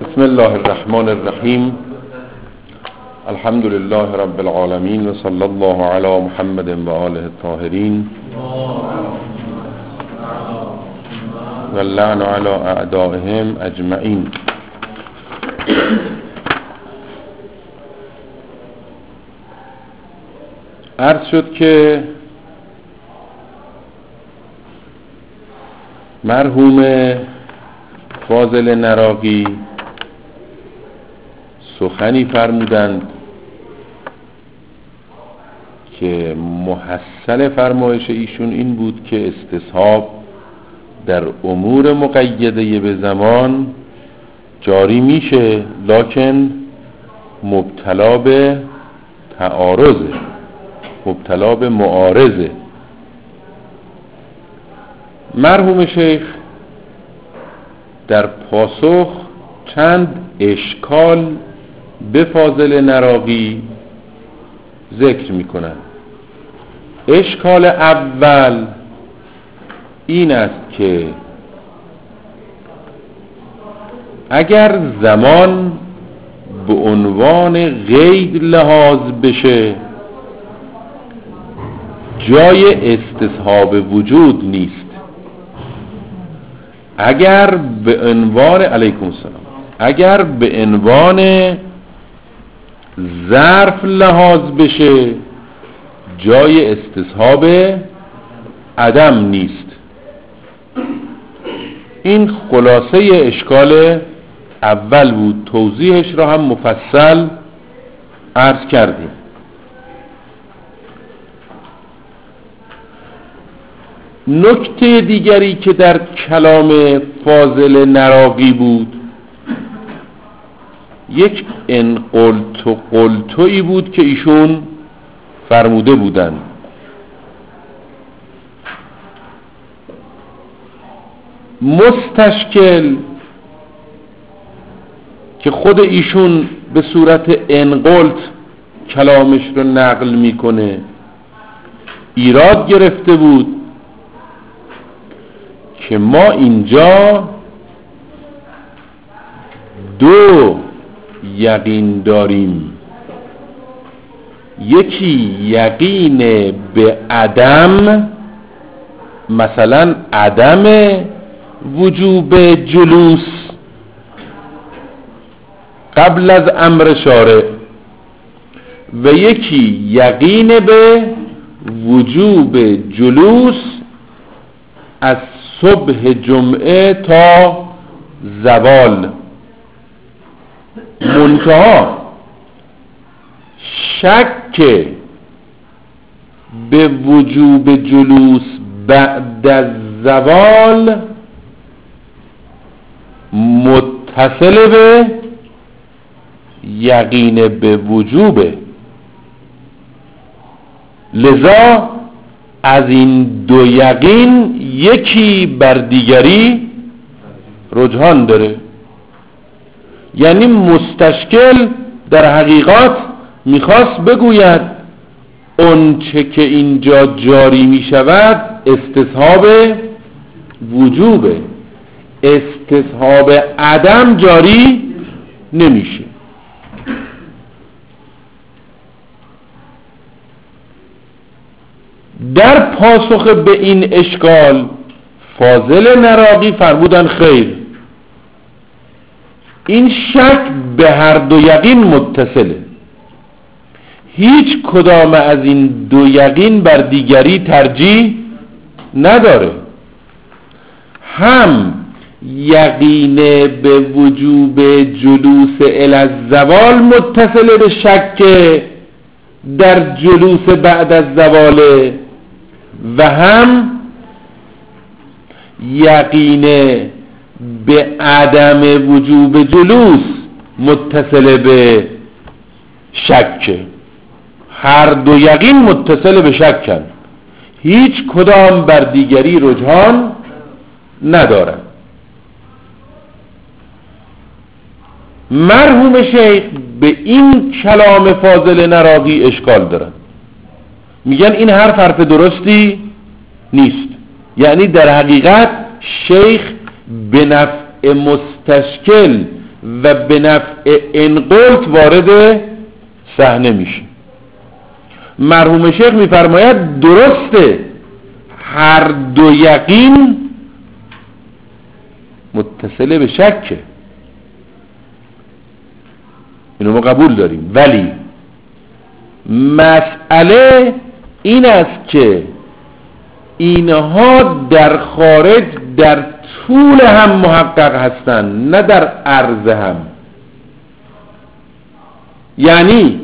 بسم الله الرحمن الرحیم. الحمد لله رب العالمین و صلی الله علی محمد و آله الطاهرین و اللعن علی اعدائهم اجمعین. عرض شد که مرحوم فاضل نراقی سخنی فرمودند که محصل فرمایش ایشون این بود که استصحاب در امور مقیده به زمان جاری میشه، لکن مبتلا به تعارضه، مبتلا به معارضه. مرحوم شیخ در پاسخ چند اشکال به فاضل نراقی ذکر میکنند. اشکال اول این است که اگر زمان به عنوان غید لحاظ بشه جای استصحاب وجود نیست. اگر به عنوان علیکم السلام، اگر به عنوان ظرف لحاظ بشه جای استصحاب عدم نیست. این خلاصه اشکال اول بود، توضیحش را هم مفصل عرض کردیم. نکته دیگری که در کلام فاضل نراقی بود یک قلتویی بود که ایشون فرموده بودند. مستشکل که خود ایشون به صورت انقلت کلامش رو نقل میکنه ایراد گرفته بود که ما اینجا دو یقین داریم، یکی یقین به عدم، مثلا عدم وجوب جلوس قبل از امر شارع، و یکی یقین به وجوب جلوس از صبح جمعه تا زوال. منتها شک به وجوب جلوس بعد از زوال متصل به یقین به وجوبه. لذا از این دو یقین یکی بر دیگری رجحان داره. یعنی مستشکل در حقیقت میخواست بگوید اون چه که اینجا جاری میشود استصحاب وجوبه، استصحاب عدم جاری نمیشه. در پاسخ به این اشکال فاضل نراقی فرمودن خیر، این شک به هر دو یقین متصله، هیچ کدام از این دو یقین بر دیگری ترجیح نداره. هم یقین به وجوب جلوس الی الزوال متصل به شک در جلوس بعد از زواله، و هم یقین به عدم وجوب جلوس متصل به شک. هر دو یقین متصل به شکن، هیچ کدام بر دیگری رجحان ندارد. مرحوم شیخ به این کلام فاضل نراقی اشکال دارن، میگن این حرف درستی نیست. یعنی در حقیقت شیخ به نفع مستشکل و به نفع انقلت وارد صحنه میشه. مرحوم شیخ میفرماید درسته هر دو یقین متصل به شکه، اینو ما قبول داریم، ولی مسئله این است که اینها در خارج در طول هم محقق هستند، نه در عرض هم. یعنی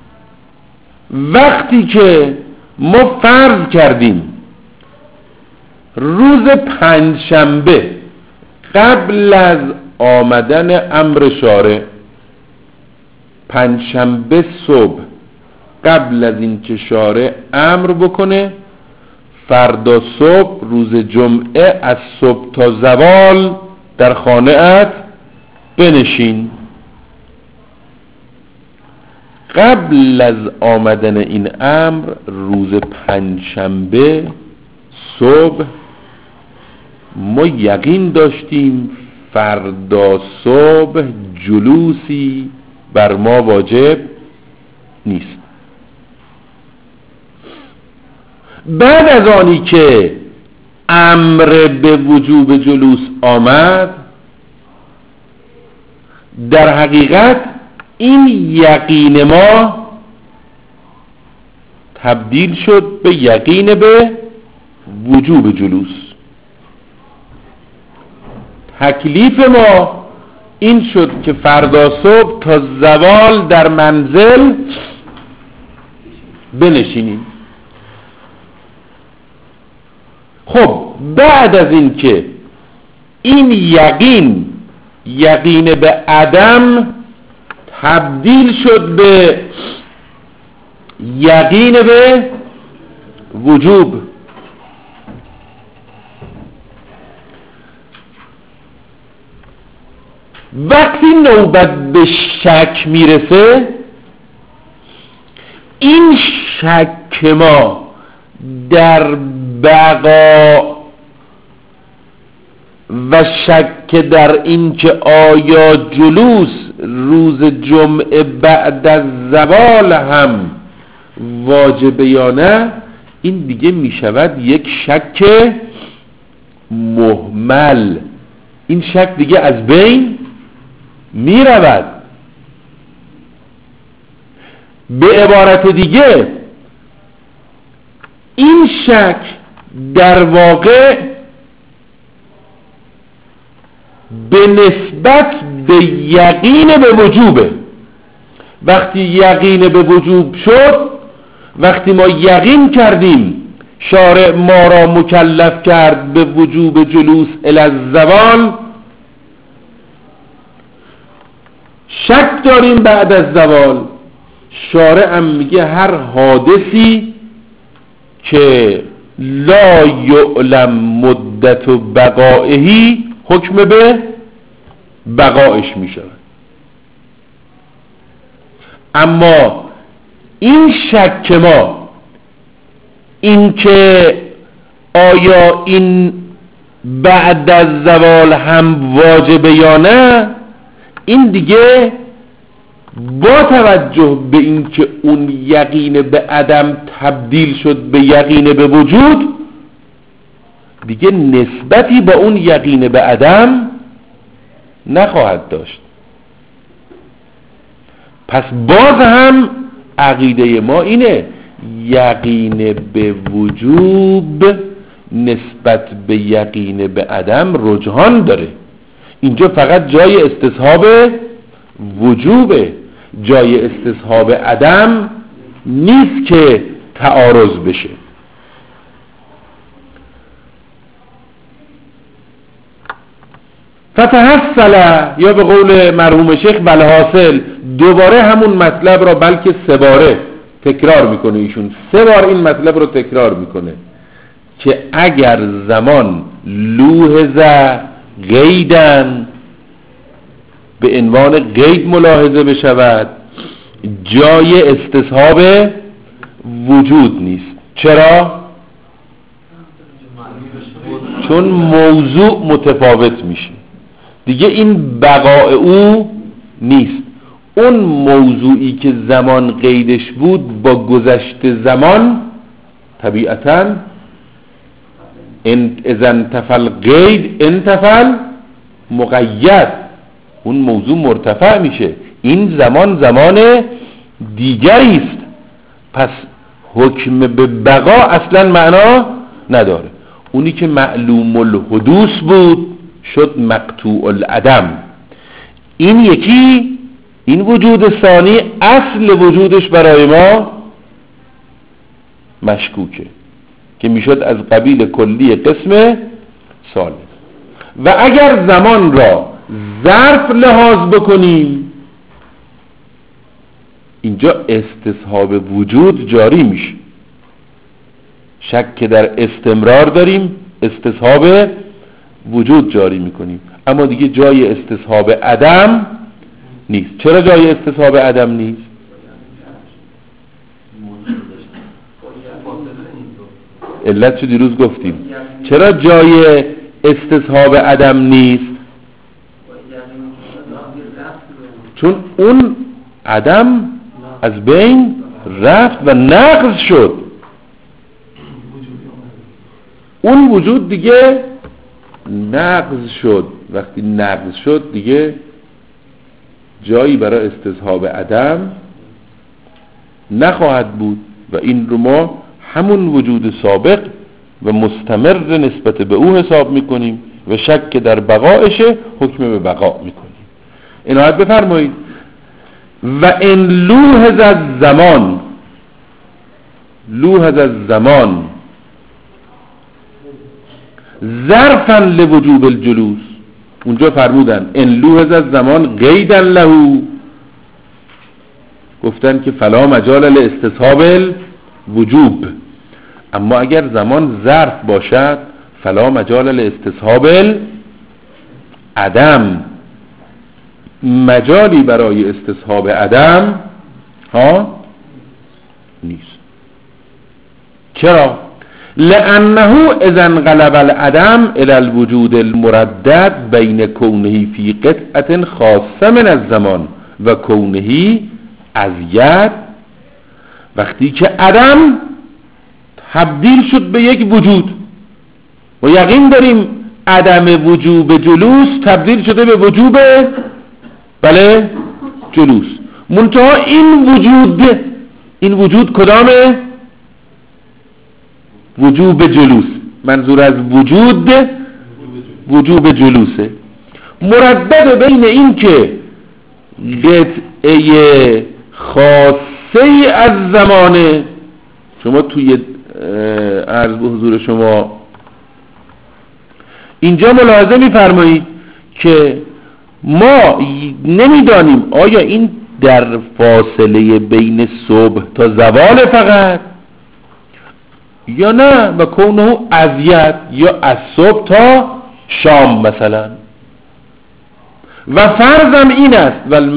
وقتی که ما فرض کردیم روز پنجشنبه قبل از آمدن امر شارع، پنجشنبه صبح قبل از این که شارع امر بکنه، فردا صبح روز جمعه از صبح تا زوال در خانه‌ات بنشین. قبل از آمدن این امر روز پنجشنبه صبح ما یقین داشتیم فردا صبح جلوسی بر ما واجب نیست. بعد از آنی که امر به وجوب جلوس آمد، در حقیقت این یقین ما تبدیل شد به یقین به وجوب جلوس. تکلیف ما این شد که فردا صبح تا زوال در منزل بنشینیم. خب بعد از این که این یقین به عدم تبدیل شد به یقین به وجوب، وقتی نوبت به شک میرسه، این شک ما در بقا و شک در این که آیا جلوس روز جمعه بعد از زوال هم واجبه یا نه، این دیگه میشود یک شک مهمل. این شک دیگه از بین میرود. به عبارت دیگه این شک در واقع به نسبت به یقین به وجوبه. وقتی یقین به وجوب شد، وقتی ما یقین کردیم شارع ما را مکلف کرد به وجوب جلوس الی الزوال، شک داریم بعد از زوال. شارع هم میگه هر حادثی که لا یعلم مدت بقائه حکم به بقایش میشه. اما این شک ما، این که آیا این بعد از زوال هم واجبه یا نه، این دیگه با توجه به این که اون یقین به عدم تبدیل شد به یقین به وجود، دیگه نسبتی با اون یقین به عدم نخواهد داشت. پس باز هم عقیده ما اینه یقین به وجوب نسبت به یقین به عدم رجحان داره. اینجا فقط جای استصحاب وجوبه، جای استصحاب عدم نیست که تعارض بشه. فتحصل، یا به قول مرحوم شیخ بالحاصل، دوباره همون مطلب را بلکه 3 باره تکرار میکنه ایشون. 3 بار این مطلب رو تکرار میکنه که اگر زمان لوحظه قیدن به عنوان قید ملاحظه بشود، جای استصحاب وجود نیست. چرا؟ چون موضوع متفاوت میشه دیگه. این بقاء او نیست. اون موضوعی که زمان قیدش بود با گذشت زمان طبیعتاً اذا انتفى القید انتفى المقید، اون موضوع مرتفع میشه. این زمان دیگری است، پس حکم به بقا اصلا معنا نداره. اونی که معلوم الحدوث بود شد مقطوع العدم. این یکی، این وجود ثانی اصل وجودش برای ما مشکوکه که میشد از قبیل کلی قسم ثالث. و اگر زمان را ظرف لحاظ بکنیم اینجا استصحاب وجود جاری میشه. شک در استمرار داریم، استصحاب وجود جاری میکنیم، اما دیگه جای استصحاب عدم نیست. چرا جای استصحاب عدم نیست؟ علت چه دیروز گفتیم. چرا جای استصحاب عدم نیست؟ چون اون عدم از بین رفت و نقض شد. اون وجود دیگه نقض شد. وقتی نقض شد دیگه جایی برای استصحاب عدم نخواهد بود و این رو ما همون وجود سابق و مستمر نسبت به او حساب میکنیم و شک در بقایشه حکم به بقا میکنیم. عنایت بفرمایید. و ان لوحظ الزمان، لوحظ الزمان ظرفا لوجوب الجلوس، اونجا فرمودن ان لوحظ الزمان قیدا له، گفتن که فلا مجال لاستصحاب الوجوب. اما اگر زمان ظرف باشد فلا مجال لاستصحاب العدم، مجالی برای استصحاب عدم نیست. چرا؟ لأنه اذا انقلب العدم الى الوجود المردد بین کونه فی قطعة خاصه من الزمان و کونه ازید، وقتی که عدم تبدیل شد به یک وجود و یقین داریم عدم وجوب جلوس تبدیل شده به وجوب بله جلوس، منتها این وجود کدامه؟ وجوب جلوس. منظور از وجوب جلوسه. مردد بین این که قطعه خاصه از زمانه، شما توی عرض به حضور شما اینجا ملاحظه می‌فرمایید که ما نمیدانیم آیا این در فاصله بین صبح تا زوال فقط یا نه و کونه ازید یا از صبح تا شام مثلا. و فرضم این است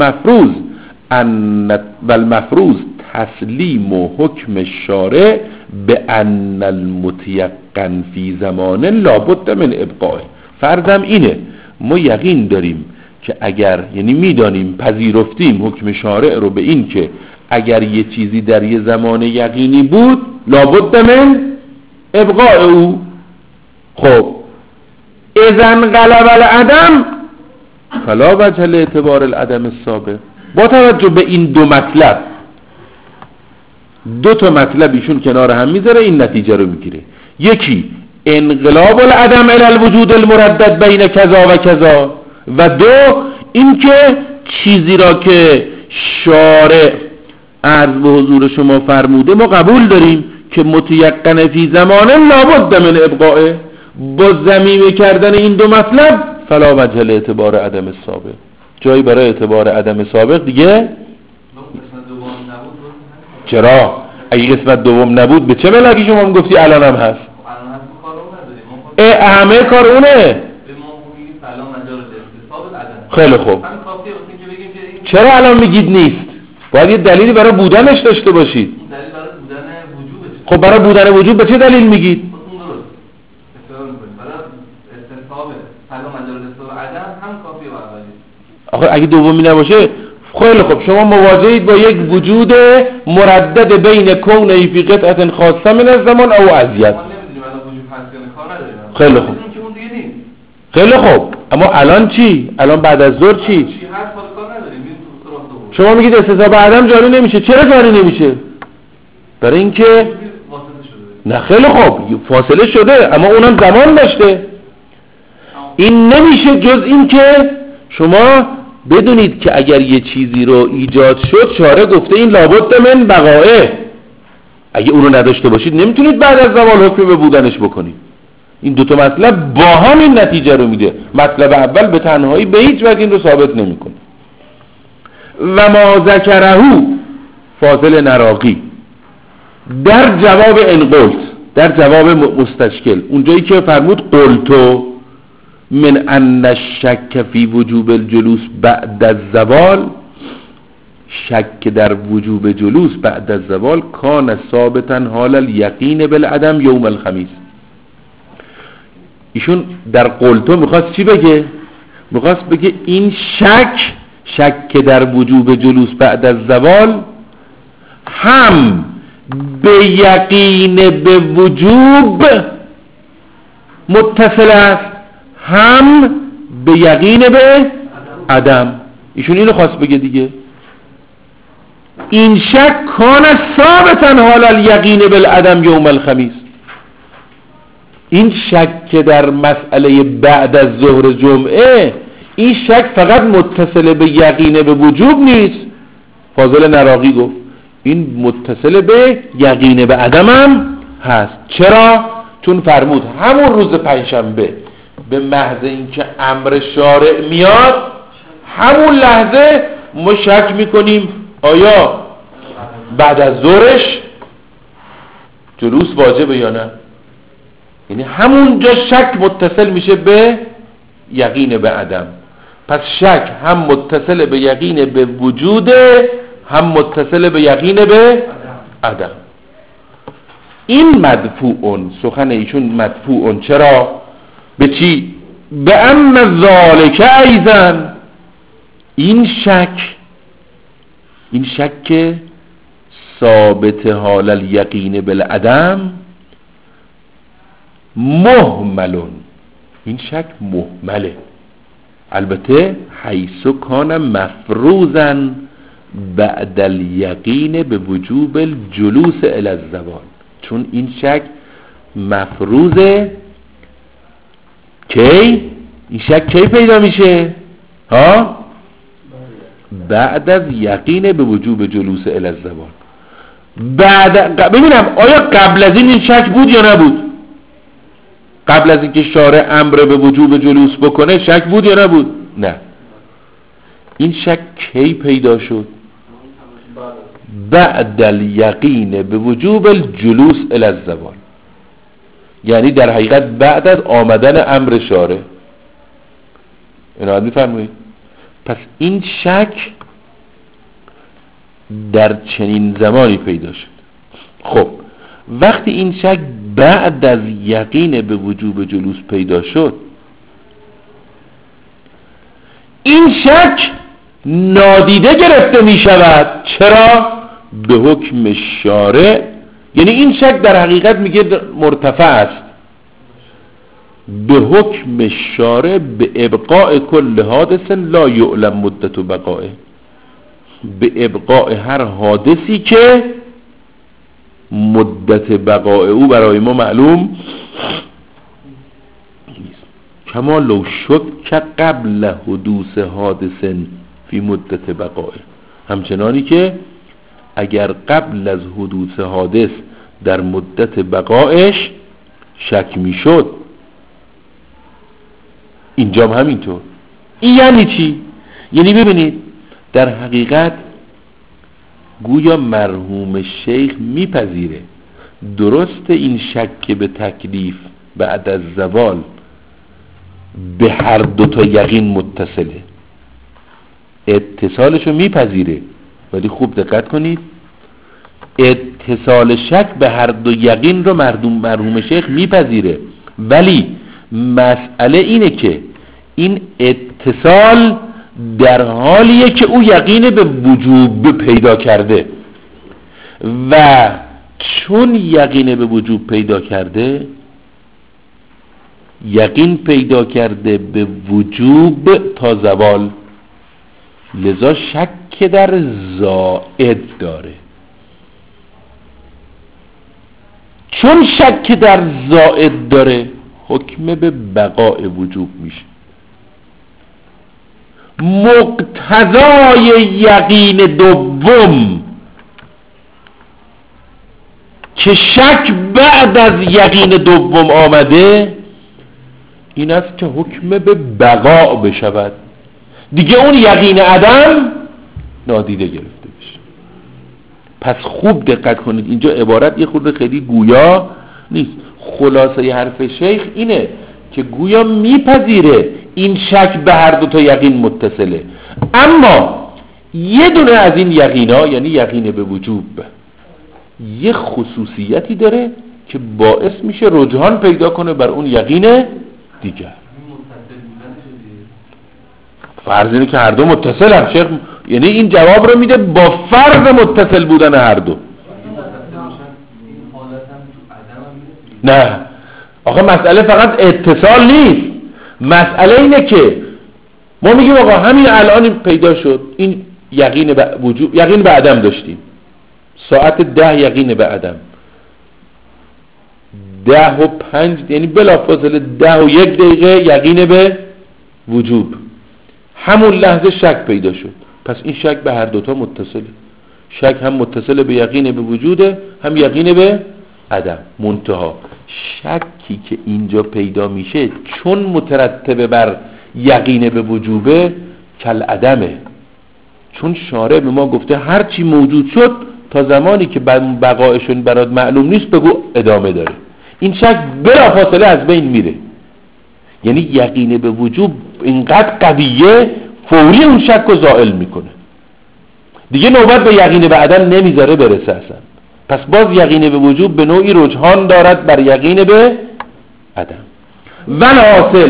والمفروض تسلیم و حکم الشارع به ان المتيقن فی زمان لابد من ابقاء. فرضم اینه، ما یقین داریم که اگر، یعنی میدانیم پذیرفتیم حکم شارع رو به این که اگر یه چیزی در یه زمان یقینی بود لابد من ابقاء او. خب اذا انقلب العدم فلا وجه لاعتبار العدم السابق. با توجه به این دو مطلب، دو تا مطلب ایشون کنار هم میذاره این نتیجه رو میگیره. یکی انقلاب العدم الى الوجود المردد بین کذا و کذا، و دو این که چیزی را که شارع عرض به حضور شما فرموده ما قبول داریم که متیقن فی زمانه لابد من ابقائه. با ضمیمه کردن این دو مطلب فلا وجه اعتبار عدم سابق، جایی برای اعتبار عدم سابق دیگه. چرا؟ اگه قسمت دوم نبود به چه ملکی شما هم گفتی الان هم هست؟ همه کار اونه. خیلی خوب، چرا الان میگید نیست؟ باید یه دلیلی برای بودنش داشته باشید. خب برای بودن وجود به چه دلیل میگید؟ آخه اگه دومی نباشه خیلی خوب، شما مواجهید با یک وجود مردد بین کونه فی قطعه خاصه من الزمان او ازیت. خیلی خوب، خیلی خوب، اما الان چی؟ الان بعد از ظهر چی؟ شما میگید استصحاب عدم جاری نمیشه. چرا جاری نمیشه؟ برای اینکه نه خیلی خوب فاصله شده، اما اونم زمان داشته. این نمیشه جز این که شما بدونید که اگر یه چیزی رو ایجاد شد، شارع گفته این لابد من بقائه، اگه اون رو نداشته باشید نمیتونید بعد از زوال حکم به بودنش بکنید. این دوتا مطلب با هم این نتیجه رو میده. مطلب اول به تنهایی به هیچ وجه این رو ثابت نمیکنه. و ما ذکرهو فاضل نراقی در جواب انقلت، در جواب مستشکل، اونجایی که فرمود قلتو من ان الشک فی وجوب الجلوس بعد الزوال، شک در وجوب جلوس بعد الزوال کان ثابتا حال الیقین بالعدم یوم الخمیس. ایشون در قلتو میخواست چی بگه؟ میخواست بگه این شک در وجوب جلوس بعد الزوال هم به یقین به وجوب متصل است، هم به یقین به عدم. ایشون اینو خواست بگه دیگه. این شک کان ثابتا حال الیقین بالعدم یوم الخمیس. این شک در مسئله بعد از ظهر جمعه، این شک فقط متصل به یقین به وجوب نیست. فاضل نراقی گفت این متصل به یقین به عدم هم هست. چرا؟ چون فرمود همون روز پنجشنبه به محض اینکه امر شارع میاد، همون لحظه ما شک میکنیم آیا بعد از ظهرش جلوس واجبه یا نه. یعنی همونجا شک متصل میشه به یقین به عدم. پس شک هم متصل به یقین به وجوده، هم متصل به یقین به عدم. این مدفوعون، سخن ایشون مدفوعون. چرا؟ به چی؟ به ام ذالک ایضا، این شک ثابت حال الیقین بالعدم محملون، این شک محمله. البته حیث کان مفروضا بعد الیقین به وجوب الجلوس الی الزوال، چون این شک مفروضه. کی؟ این شک کی پیدا میشه؟ ها؟ بعد از یقین به وجوب جلوس الی الزوال. ببینم آیا قبل از این شک بود یا نبود؟ قبل از اینکه شارع امر به وجوب جلوس بکنه شک بود یا نبود؟ نه. این شک کی پیدا شد؟ بعد الیقین به وجوب الجلوس الی الزوال، یعنی در حقیقت بعد از آمدن امر شارع. اینا میفرمایید؟ پس این شک در چنین زمانی پیدا شد. خب وقتی این شک بعد از یقین به وجوب جلوس پیدا شد، این شک نادیده گرفته می شود. چرا؟ به حکم شارع. یعنی این شک در حقیقت میگه مرتفع است. به حکم شارع به ابقاء کل حادث لا یعلم مدت بقائه، به ابقاء هر حادثی که مدت بقاء او برای ما معلوم نیست. کما لو شک قبل حدوث حادث فی مدت بقائه، همچنانی که اگر قبل از حدوث حادث در مدت بقایش شک میشد، اینجا هم همینطور. این یعنی چی؟ یعنی ببینید در حقیقت گویا مرحوم شیخ میپذیره درست این شک به تکلیف بعد از زوال به هر دوتا یقین متصله، اتصالشو میپذیره، ولی خوب دقت کنید اتصال شک به هر دو یقین رو مرحوم شیخ میپذیره، ولی مسئله اینه که این اتصال در حالیه که او یقین به وجوب پیدا کرده و چون یقین به وجوب پیدا کرده، یقین پیدا کرده به وجوب تا زوال، لذا شک در زائد داره. چون شک در زائد داره حکم به بقاء وجوب میشه. مقتضای یقین دوم که شک بعد از یقین دوم آمده این است که حکم به بقاء بشود، دیگه اون یقین عدم نادیده گرفته بشه. پس خوب دقت کنید، اینجا عبارت یه خورده خیلی گویا نیست. خلاصه حرف شیخ اینه که گویا میپذیره این شک به هر دو تا یقین متصله، اما یه دونه از این یقینا یعنی یقین به وجوب یه خصوصیتی داره که باعث میشه رجحان پیدا کنه بر اون یقین دیگر. فرض اینه که هر دو متصل هم شیخ، یعنی این جواب رو میده با فرض متصل بودن هر دو. نه آخه مسئله فقط اتصال نیست، مسئله اینه که ما میگیم آقا همین الان پیدا شد این یقین به وجوب، یقین به عدم داشتیم ساعت 10 یقین به عدم، 10:05 یعنی بلافاصله 10:01 یقین به وجوب، همون لحظه شک پیدا شد. پس این شک به هر دوتا متصله، شک هم متصل به یقین به وجوده هم یقین به عدم. منتها شکی که اینجا پیدا میشه چون مترتب بر یقین به وجوبه کل عدمه، چون شارع به ما گفته هر چی موجود شد تا زمانی که بقایشون برات معلوم نیست بگو ادامه داره. این شک بلافاصله از بین میره، یعنی یقین به وجوب اینقدر قویه فوری اون شک رو زائل میکنه، دیگه نوبت به یقین به عدم نمیذاره برسه اصلا. پس باز یقین به وجوب به نوعی رجحان دارد بر یقین به عدم. والحاصل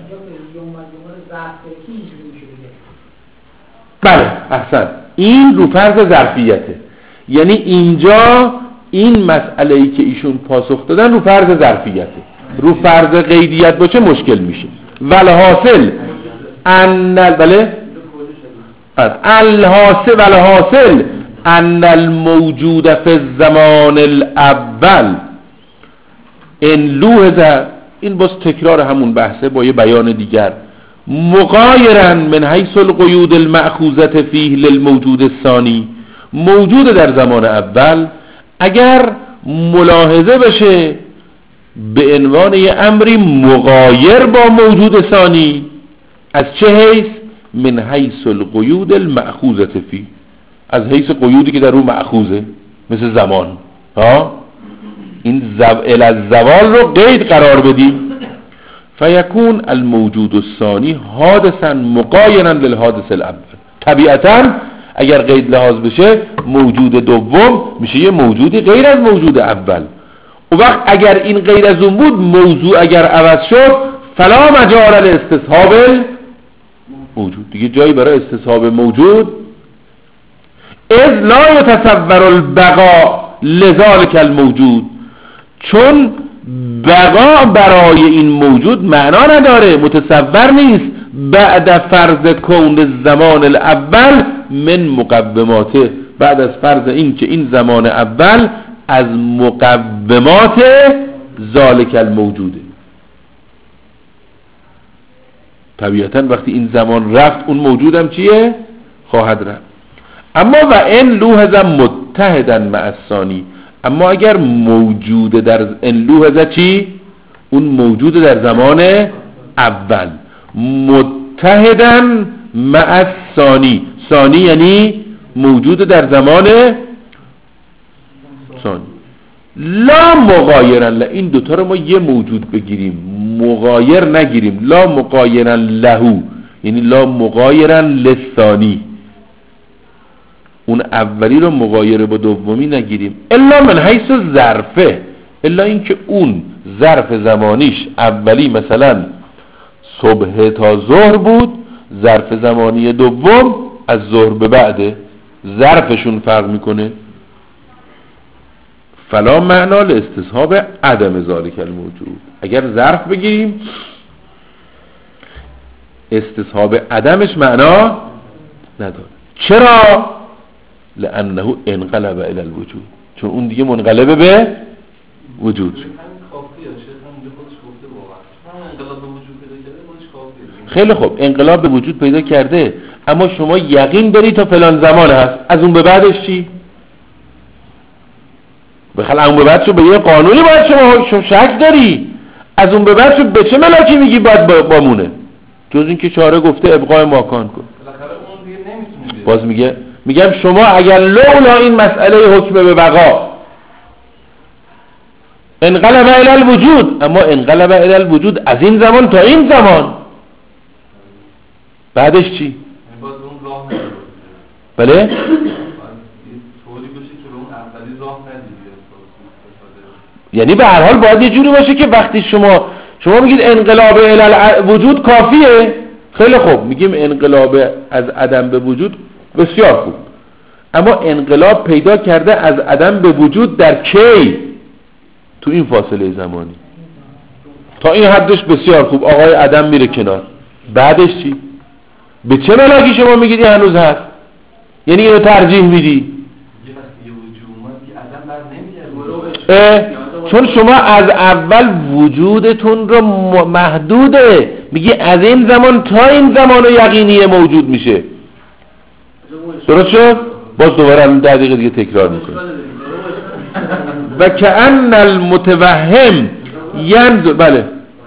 بله احسن، این رو فرض ظرفیته، یعنی اینجا این مسئله ای که ایشون پاسخ دادن رو فرض ظرفیته، رو فرض قیدیت باشه مشکل میشه. والحاصل والحاصل ان الموجود فی الزمان الاول ان لوحظ، این باز تکرار همون بحثه با یه بیان دیگر، مغایرا من حیث القیود المأخوذة فیه للموجود الثانی، موجود در زمان اول اگر ملاحظه بشه به عنوان یه امری مغایر با موجود ثانی، از چه حیث؟ من حیث القیود المأخوذة فیه، از حیث قیودی که در اون مأخوذه مثل زمان این الزوال رو قید قرار بدیم، فیکون الموجود الثانی حادثا مغایرا للحادث الاول. طبیعتا اگر قید لحاظ بشه موجود دوم میشه یه موجودی غیر از موجود اول. و وقت اگر این غیر از اون بود، موضوع اگر عوض شد فلا مجال لاستصحاب موجود، دیگه جایی برای استصحاب موجود اذ لا يتصور البقاء لذلك الموجود، چون بقا برای این موجود معنا نداره، متصور نیست بعد فرض کون زمان الاول من مقوماته، بعد از فرض این که این زمان اول از مقومات ذالک الموجوده. طبیعتا وقتی این زمان رفت اون موجودم چیه؟ خواهد رفت. اما و ان لوحظ متحدا مع الثانی، اما اگر موجود در ان لوحظ چی؟ اون موجود در زمان اول متحدا مع الثانی، ثانی یعنی موجود در زمان ثانی، لا مغایرا، این دوتا رو ما یه موجود بگیریم مغایر نگیریم، لا مغایرا لهو یعنی لا مغایرا للثانی، اون اولی رو مغایر با دومی نگیریم، الا من حیث ظرفه، الا اینکه اون ظرف زمانیش اولی مثلا صبح تا ظهر بود، ظرف زمانی دوم از ظهر به بعده، ظرفشون فرق میکنه. فلا معنا لاستصحاب عدم ذالک الموجود. اگر ظرف بگیریم استصحاب عدمش معنا نداره. چرا؟ لانه انقلب الی الوجود، چون اون دیگه منقلب به وجود شد. خیلی خوب، انقلاب به وجود پیدا کرده، اما شما یقین داری تا فلان زمان هست، از اون به بعدش چی؟ بخل اون به بعدشو به یه قانونی باید شما شک داری، از اون به بعدشو به چه ملاکی میگی باید بامونه؟ جز این که شارع گفته ابقای ماکان کن. باز میگم شما اگر لولا این مسئله حکم به بقا انقلب الی الوجود، اما انقلب الی الوجود از این زمان تا این زمان، بعدش چی؟ بله؟ یعنی به هر حال باید یه جوری باشه که وقتی شما میگید انقلاب الی الوجود کافیه، خیلی خوب، میگیم انقلاب از عدم به وجود بسیار خوب، اما انقلاب پیدا کرده از عدم به وجود در کی؟ تو این فاصله زمانی. تا این حدش بسیار خوب، آقای عدم میره کنار، بعدش چی؟ به چه ملاکی شما میگید این هنوز هست؟ یعنی اینو ترجیح میدی؟ چون شما از اول وجودتون رو محدوده، میگی از این زمان تا این زمان و یقینیه موجود میشه. درست شد؟ باز دوباره 10 دقیقه دیگه تکرار میکنه. و کأن المتوهم ینظر، بله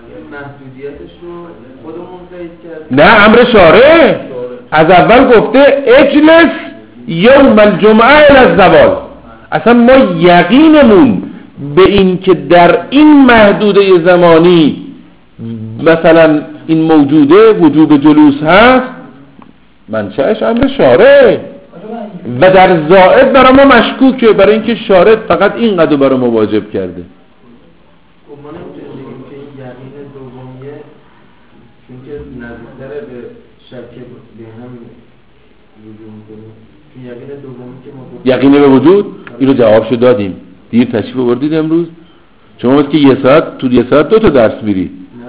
نه، امر شارع از اول گفته اجلس یوم الجمعه الی الزوال. اصلا ما یقینمون به این که در این محدوده زمانی مثلا این موجوده وجوب جلوس هست، منشأش امر شارع و در زائد برای ما مشکوکه، برای اینکه شارع فقط این قدر برای ما واجب کرده. یقینه به وجود، اینو جوابشو دادیم، دیر تشریف آوردید امروز. شما وقتی که یه ساعت 2 تا درس میری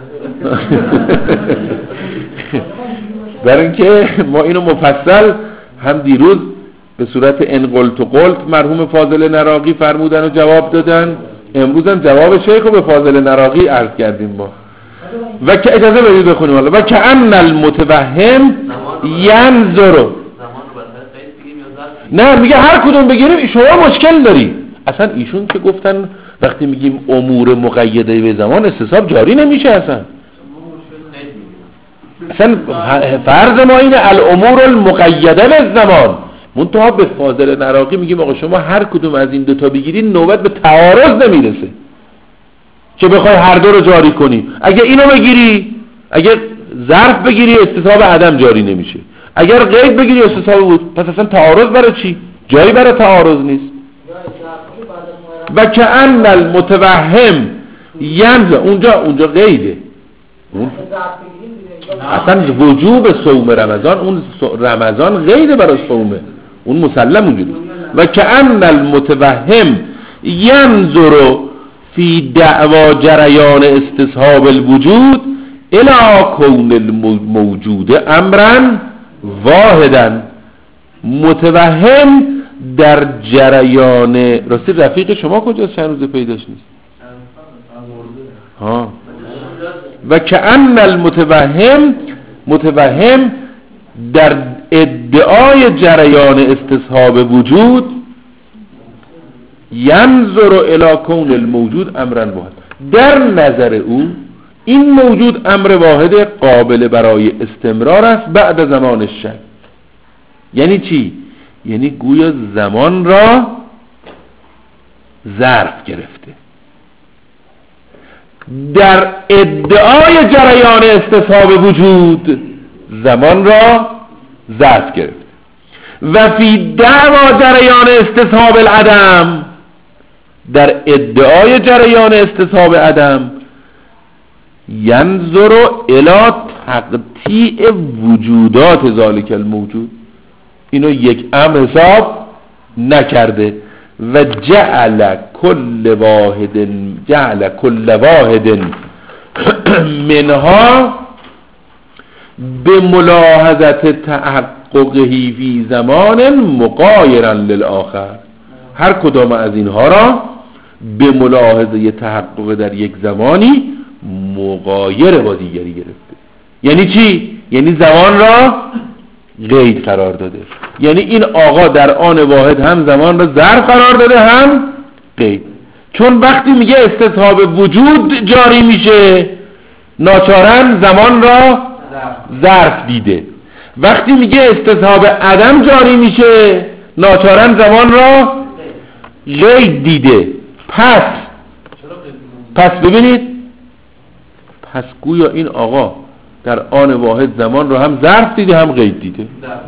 برای اینکه ما اینو مفصل هم دیروز به صورت انقلت و قلت مرحوم فاضل نراقی فرمودن و جواب دادن، امروز هم جواب شیخ رو به فاضل نراقی عرض کردیم ما. و که اجازه بدید بخونیم حالا. و که ان المتوهم ینظر، نه میگه هر کدوم بگیریم شما مشکل داری. اصلا ایشون که گفتن وقتی میگیم امور مقیده به زمان استصحاب جاری نمیشه. اصلا فرض ما اینه الامور المقیده به زمان. منتها به فاضل نراقی میگیم آقا شما هر کدوم از این دوتا بگیرین نوبت به تعارض نمیرسه که بخوای هر دو رو جاری کنی. اگه اینو بگیری، اگه ظرف بگیری استصحاب عدم جاری نمیشه، اگر قید بگیری استصحاب بود، پس اصلا تعارض برای چی؟ جایی برای تعارض نیست. و کأن المتوهم ینظر، اونجا قیده، اصلا وجوب صوم رمضان، اون رمضان قیده برای صومه، اون مسلم اونجوری. و کأن المتوهم ینظر فی دعوا جریان استصحاب الوجود الی کون الموجود امرا واحدا. متوهم در جریان، راستی رفیق شما کجاست؟ چند روز پیداش نیست. و کأن المتوهم در ادعای جریان استصحاب وجود ینظر الی کون الموجود امرا واحد، در نظر او این موجود امر واحد قابل برای استمرار است بعد زمان شک. یعنی چی؟ یعنی گویا زمان را ظرف گرفته، در ادعای جریان استصحاب وجود زمان را ظرف گرفته. و فی دعوا جریان استصحاب العدم، در ادعای جریان استصحاب عدم ینظر الی تقطیع وجودات ذالک الموجود، اینو یک امر حساب نکرده. و جعل کل واحد منها به ملاحظت تحققه فی زمان مغایرا للآخر، هر کدام از اینها را به ملاحظه تحقق در یک زمانی مغایر با دیگری گرفته. یعنی چی؟ یعنی زمان را قید قرار داده. یعنی این آقا در آن واحد هم زمان را ظرف قرار داده هم قید. چون وقتی میگه استصحاب وجود جاری میشه ناچارن زمان را ظرف دیده، وقتی میگه استصحاب عدم جاری میشه ناچارن زمان را قید دیده. پس ببینید، پس گویا این آقا در آن واحد زمان رو هم ظرف دیده هم قید دیده.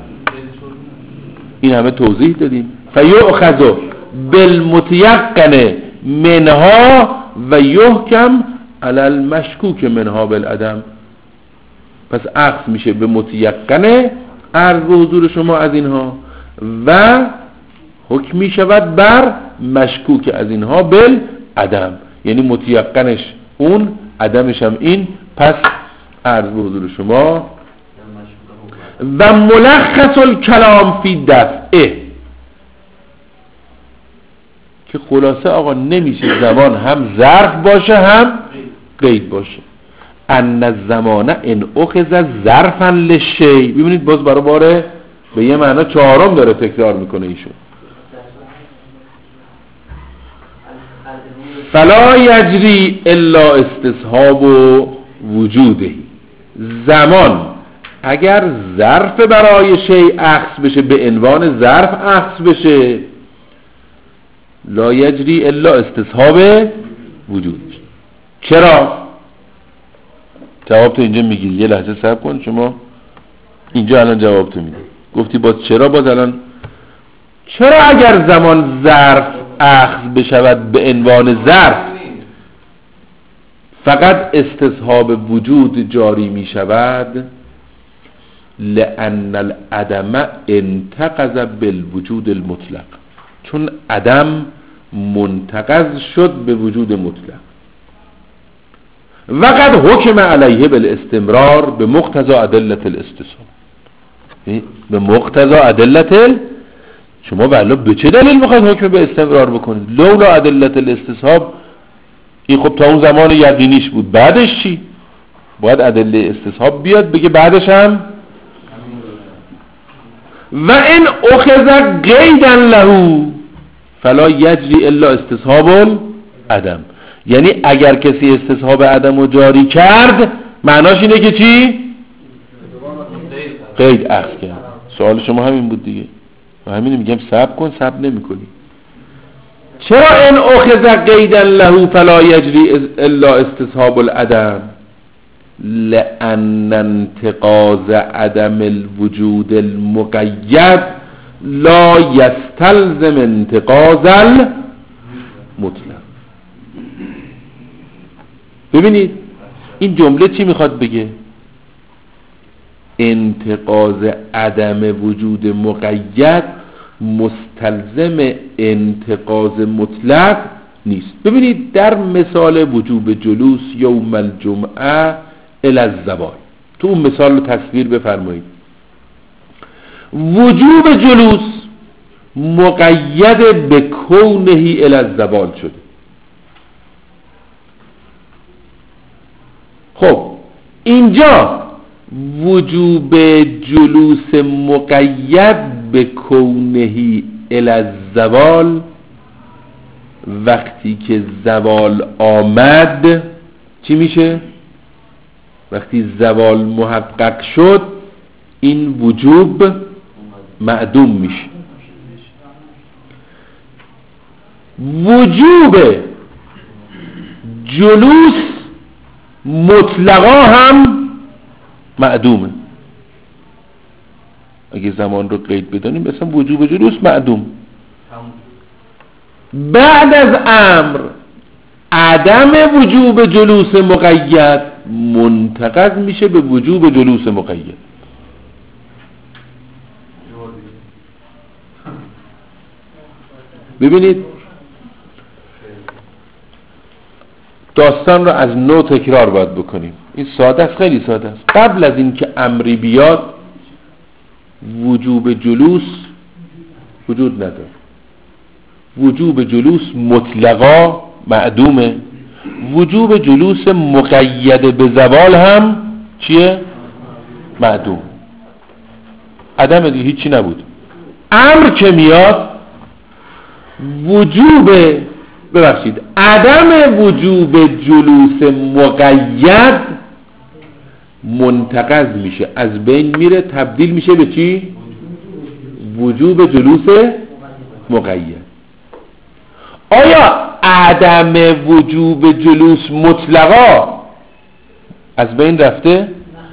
این همه توضیح دادیم. فیؤخذ بالمتیقن منها و یحکم علی المشکوک منها بالعدم. پس اخذ میشه به متیقن عرض به حضور شما از اینها و حکم می شود بر مشکوک از اینها بالعدم، یعنی متیقنش اون، عدمش هم این. پس عرض به حضور شما و ملخص الکلام فی دفعه، که خلاصه آقا نمیشه زمان هم ظرف باشه هم قید باشه. ان الزمان ان اخذ ظرفا للشیء. ببینید باز برای باره به یه معنی چهارم داره تکرار میکنه ایشون. فلا یجری الا استصحاب وجوده. زمان اگر ظرف برای شیء اخذ بشه، به عنوان ظرف اخذ بشه، لا یجری الا استصحاب وجود. چرا؟ جواب تو اینجا میگی. یه لحظه صبر کن، شما اینجا الان جواب تو میگی. گفتی باز چرا؟ باز الان چرا اگر زمان ظرف اخذ بشود به عنوان ظرف فقط استصحاب وجود جاری می شود؟ لأن العدم انتقض بالوجود المطلق. چون عدم منتقض شد به وجود مطلق. وقد حکم علیه بالاستمرار به مقتضی ادلة الاستصحاب. به مقتضی ادلة، شما بله به چه دلیل میخواید حکم به استمرار بکنید؟ لولا ادلة الاستصحاب، این خب تا اون زمان یقینیش بود، بعدش چی؟ باید ادله استصحاب بیاد بگه بعدش هم و این اخذ قیدا له فلا یجری الا استصحاب العدم. یعنی اگر کسی استصحاب عدم رو جاری کرد معناش اینه که چی؟ قید اخذ کرد. سوال شما همین بود دیگه، و همین میگم صبر کن، صبر نمی کنی. چرا این اخذ قیدا له فلا یجری الا استصحاب العدم؟ لأن انتقاض عدم الوجود المقید لا یستلزم انتقاض المطلق. ببینید این جمله چی میخواد بگه؟ انتقاض عدم وجود مقید مستلزم انتقاض مطلق نیست. ببینید در مثال وجوب جلوس یوم الجمعه الی الزوال، تو اون مثال رو تصویر بفرمایید. وجوب جلوس مقید به کونهی الی الزوال شده. خب اینجا وجوب جلوس مقید به کونهی الی الزوال، وقتی که زوال آمد چی میشه؟ وقتی زوال محقق شد این وجوب معدوم میشه. وجوب جلوس مطلقا هم معدومه. اگه زمان رو قید بدانیم مثلا وجوب جلوس معدوم. بعد از امر عدم وجوب جلوس مقید منتقض میشه به وجوب جلوس مقید. ببینید داستان رو از نو تکرار باید بکنیم. این ساده است، خیلی ساده است. قبل از این که امری بیاد وجوب جلوس وجود نداره. وجوب جلوس مطلقا معدومه. وجوب جلوس مقید به زوال هم چیه؟ معدوم. عدم دیگه هیچی نبود. امر که میاد عدم وجوب جلوس مقید منتقض میشه، از بین میره، تبدیل میشه به چی؟ وجوب جلوس مقید. آیا عدم وجوب جلوس مطلقا از بین رفته؟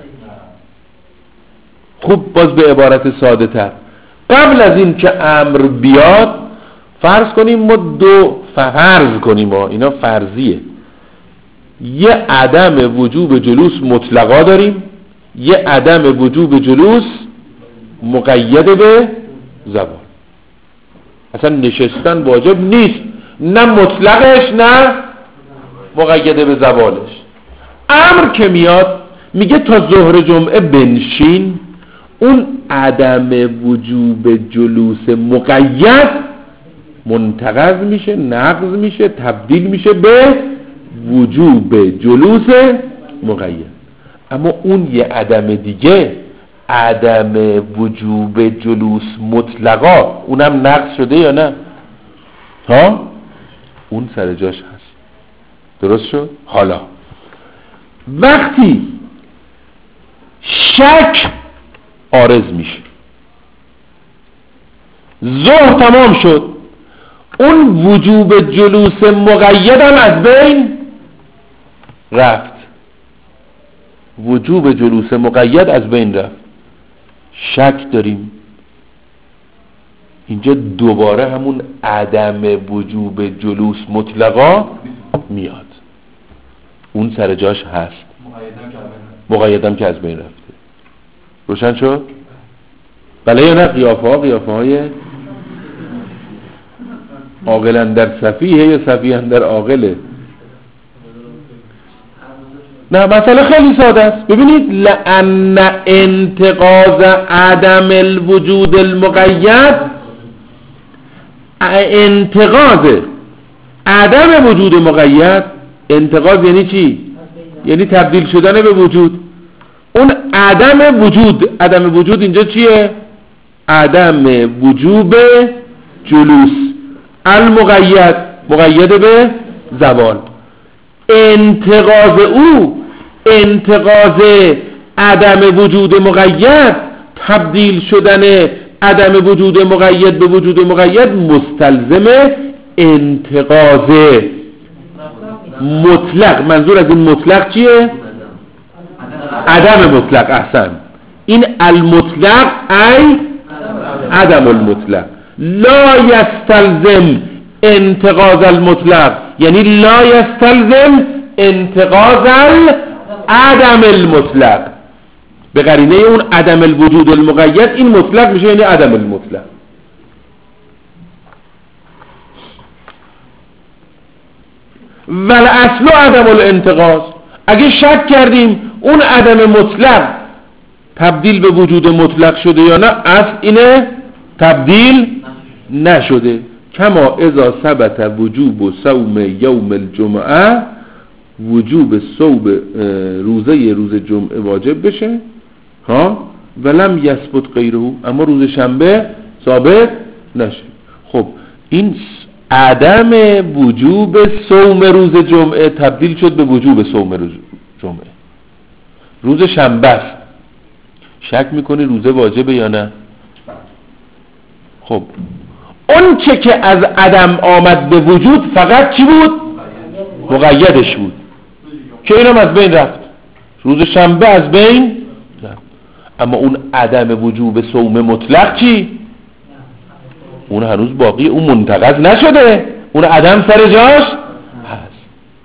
خوب، باز به عبارت ساده تر، قبل از این که امر بیاد فرض کنیم اینا فرضیه، یه عدم وجوب جلوس مطلقا داریم، یه عدم وجوب جلوس مقید به زوال. اصلا نشستن واجب نیست، نه مطلقش نه مقید به زوالش. امر که میاد میگه تا ظهر جمعه بنشین، اون عدم وجوب جلوس مقید منتقض میشه، نقض میشه، تبدیل میشه به وجوب جلوس مقید. اما اون یه عدم دیگه، عدم وجوب جلوس مطلقا، اونم نقض شده یا نه؟ ها؟ اون سر جاش هست. درست شد؟ حالا وقتی شک عارض میشه، ظهر تمام شد، اون وجوب جلوس مقید هم از بین رفت. وجوب جلوس مقید از بین رفت. شک داریم، اینجا دوباره همون عدم وجوب جلوس مطلقا میاد، اون سر جاش هست، مقیدم که از بین رفته. روشن شد؟ بله یا نه؟ قیافه های عاقل در سفیه یا سفیه در عاقله؟ نه، مسئله خیلی ساده است. ببینید، لأن انتقاض عدم الوجود المقید، انتقاض عدم وجود مقید، انتقاض یعنی چی؟ یعنی تبدیل شدن به وجود. اون عدم وجود اینجا چیه؟ عدم وجوب جلوس المقید، مقید به زوال. انتقاض عدم وجود مقید، تبدیل شدن عدم وجود مقید به وجود مقید مستلزم انتقاض مطلق. منظور از این مطلق چیه؟ عدم مطلق. احسن. این المطلق ای عدم المطلق. لا یستلزم انتقاض المطلق، یعنی لا یستلزم انتقاض عدم المطلق. به قرینه اون عدم الوجود المقید این مطلق میشه، یعنی عدم المطلق. والاصل عدم الانتقاض. اگه شک کردیم اون عدم مطلق تبدیل به وجود مطلق شده یا نه، اصل اینه تبدیل نشده. کما اذا ثبت وجوب صوم یوم الجمعه، وجوب صوم روز جمعه واجب بشه ها، ولم یثبت غیره، اما روز شنبه ثابت نشه. خب این عدم وجوب صوم روز جمعه تبدیل شد به وجوب صوم روز جمعه. روز شنبه است، شک میکنی روزه واجبه یا نه؟ خب اون چه که از عدم آمد به وجود فقط چی بود؟ مقیدش بود که اینم از بین رفت. روز شنبه از بین رفت. اما اون عدم وجوب صوم مطلق چی؟ اون هنوز باقی، اون منتقض نشده، اون عدم سر جاش هست.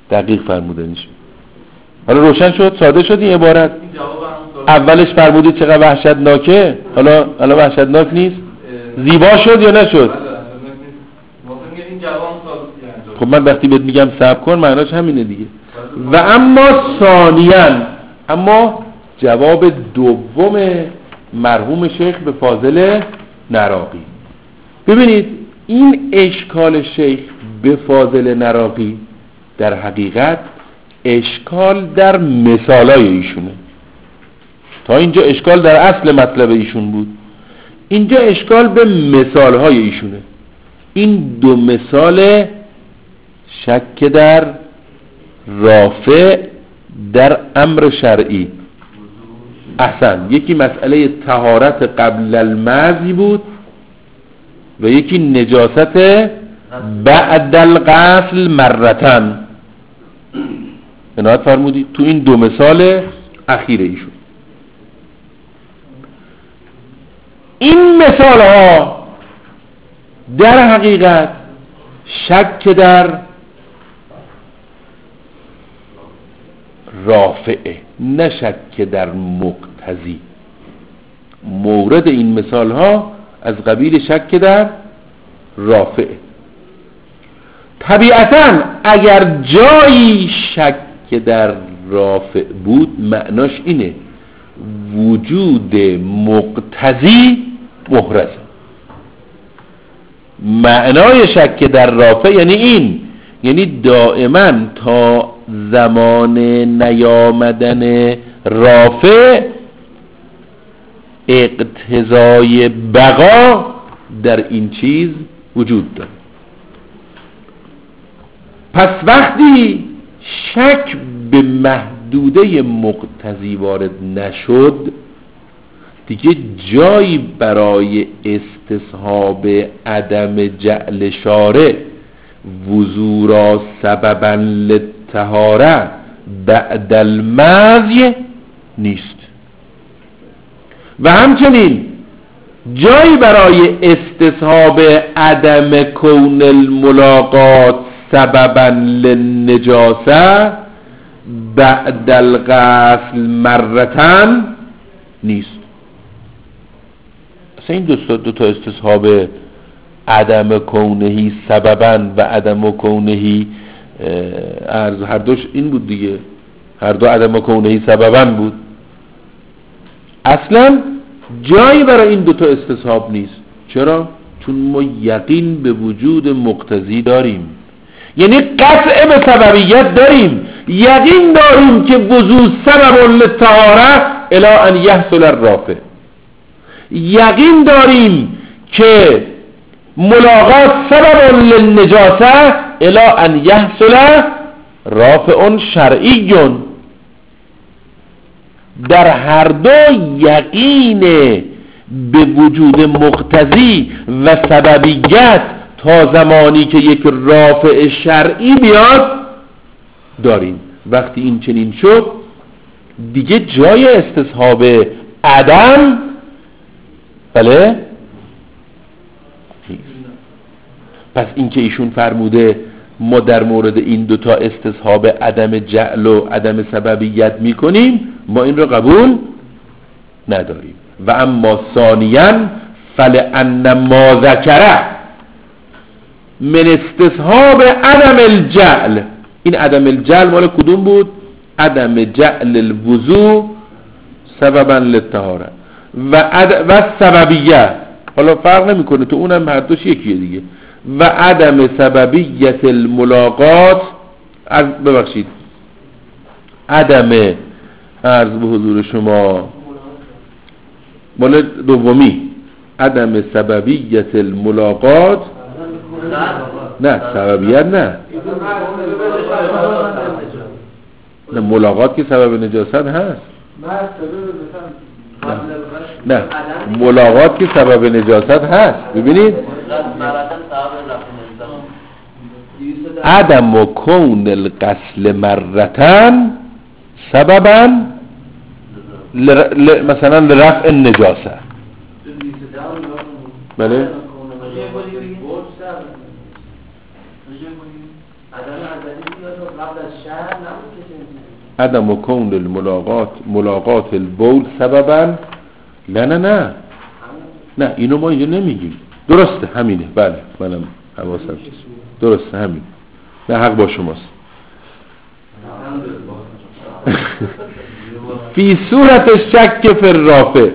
دقیق فرمودنش. حالا روشن شد، ساده شد این عبارت. اولش فرمودید چقدر وحشتناکه، حالا وحشتناک نیست؟ زیبا شد یا نشد؟ خب من وقتی بهت میگم صبر کن معناش همینه دیگه. و اما ثانیاً، اما جواب دوم مرحوم شیخ به فاضل نراقی. ببینید این اشکال شیخ به فاضل نراقی در حقیقت اشکال در مثالای ایشونه. تا اینجا اشکال در اصل مطلب ایشون بود، اینجا اشکال به مثالهای ایشونه. این دو مثال شک در رافع در امر شرعی. احسن، یکی مسئله طهارت قبل المزی بود و یکی نجاست بعد الغسل مرتن. عنایت فرمودید تو این دو مثال اخیر ایشون. این مثال ها در حقیقت شک در رافعه، نه شک در مقتضی. مورد این مثال ها از قبیل شک در رافعه. طبیعتاً اگر جایی شک در رافع بود معناش اینه وجود مقتضی محرز. معنای شک در رافع یعنی این، یعنی دائما تا زمان نیامدن رافع اقتضای بقا در این چیز وجود داره. پس وقتی شک به محدوده مقتضی وارد نشد دیگه جایی برای استصحاب عدم جعل شارع وضورا سببا للطهاره بعد المزی نیست. و همچنین جایی برای استصحاب عدم کون الملاقات سببا للنجاسه بعد الغسل مرتن نیست. اصلا این دو تا استصحاب عدم کونهی سببا و عدم کونهی هر دوش این بود دیگه، هر دو عدم کونهی سببا بود. اصلا جایی برای این دو تا استصحاب نیست. چرا؟ چون ما یقین به وجود مقتضی داریم، یعنی قطع به سببیت داریم، یقین داریم که وضو سبب للطهاره الی ان یحصل الرافع. یقین داریم که ملاقات سبب للنجاسه الی ان یحصل رافع شرعی. در هر دو یقین به وجود مقتضی و سببیت تا زمانی که یک رافع شرعی بیاد داریم. وقتی این چنین شد دیگه جای استصحاب عدم بله نیست. پس این که ایشون فرموده ما در مورد این دوتا استصحاب عدم جعل و عدم سببیت میکنیم، ما این رو قبول نداریم. و اما ثانیاً فلأن ما ذکره من استصحاب عدم الجعل. این عدم الجعل مال کدوم بود؟ عدم جعل الوضوء سببا للطهاره و سببیه. حالا فرق نمیکنه تو اونم هر دوش یکیه دیگه. و عدم سببیت الملاقات عدم عرض به حضور شما مال دومی عدم سببیت الملاقات. نه سببیت نه ملاقات که سبب نجاست هست. نه ملاقات که سبب نجاست هست. ببینید عدم و کون الغسل مرتن سببا مثلا لرفع النجاسه. بله عدم و کون ملاقات البول سببا. نه اینو ما اینجا نمیگیم. درسته همینه، بله منم حواسم درسته همین. نه حق با شماست. فی صورت شک فی الرافع،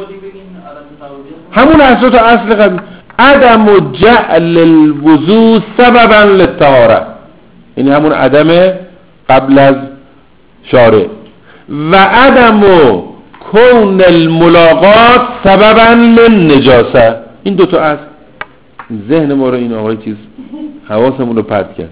همون اصل قبل. عدم جعل الوضوء سببا للطهارة، یعنی همون عدم قبل از شارع. و عدم کون الملاقات سببا للنجاسه. این دوتا اصل ذهن ما رو این آقای چیز حواسمون رو پرت کرد.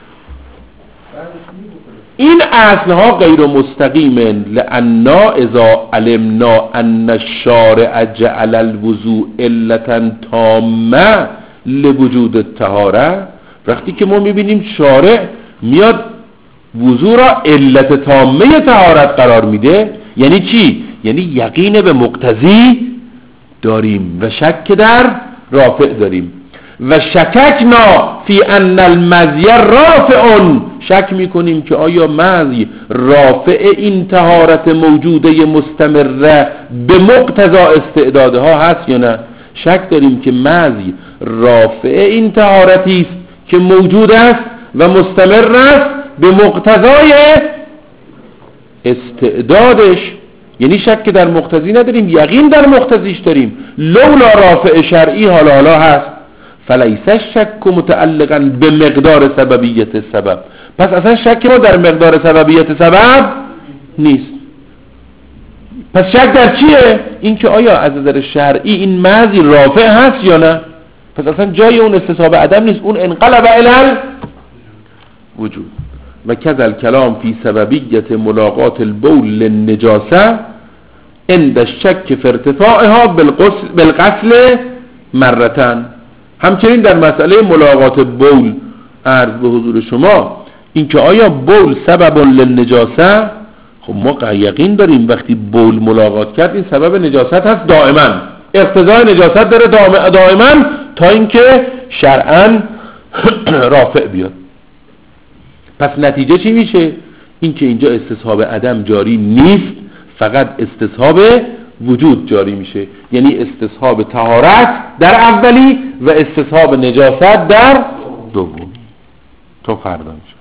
این اصلها غیر مستقیم، لأننا اذا علمنا ان الشارع جعل الوضوء علتا تامه لوجود الطهاره. وقتی که ما میبینیم شارع میاد وضوء را علت تامه طهارت قرار میده، یعنی چی؟ یعنی یقین به مقتضی داریم و شک در رافع داریم. و شککنا فی ان المزی رافع، شک میکنیم که آیا مزی رافع این طهارت موجوده مستمره به مقتضا استعدادها هست یا نه. شک داریم که مزی رافع این طهارتی است که موجود است و مستمر است به مقتضای استعدادش. یعنی شک در مقتضی نداریم، یقین در مقتضیش داریم. لولا رافع شرعی حالا هست، فلیس الشک متعلقا به مقدار سببیت سبب. پس اصلا شک ما در مقدار سببیت سبب نیست. پس شک در چیه؟ این که آیا از نظر شرعی این مزی رافع هست یا نه. پس اصلا جای اون استصحاب عدم نیست، اون انقلب الی وجود. و کذا الکلام فی سببیت ملاقات البول للنجاسه عند الشک فی ارتفاعها بالغسل مرتان. همچنین در مسئله ملاقات بول عرض به حضور شما این که آیا بول سبب للنجاسه، خب ما یقین داریم وقتی بول ملاقات کرد این سبب نجاست هست دائما، اقتضای نجاست داره دائما تا اینکه شرعاً رافع بیاد. پس نتیجه چی میشه؟ این که اینجا استصحاب عدم جاری نیست، فقط استصحاب وجود جاری میشه، یعنی استصحاب طهارت در اولی و استصحاب نجاست در دومی. تا فردا.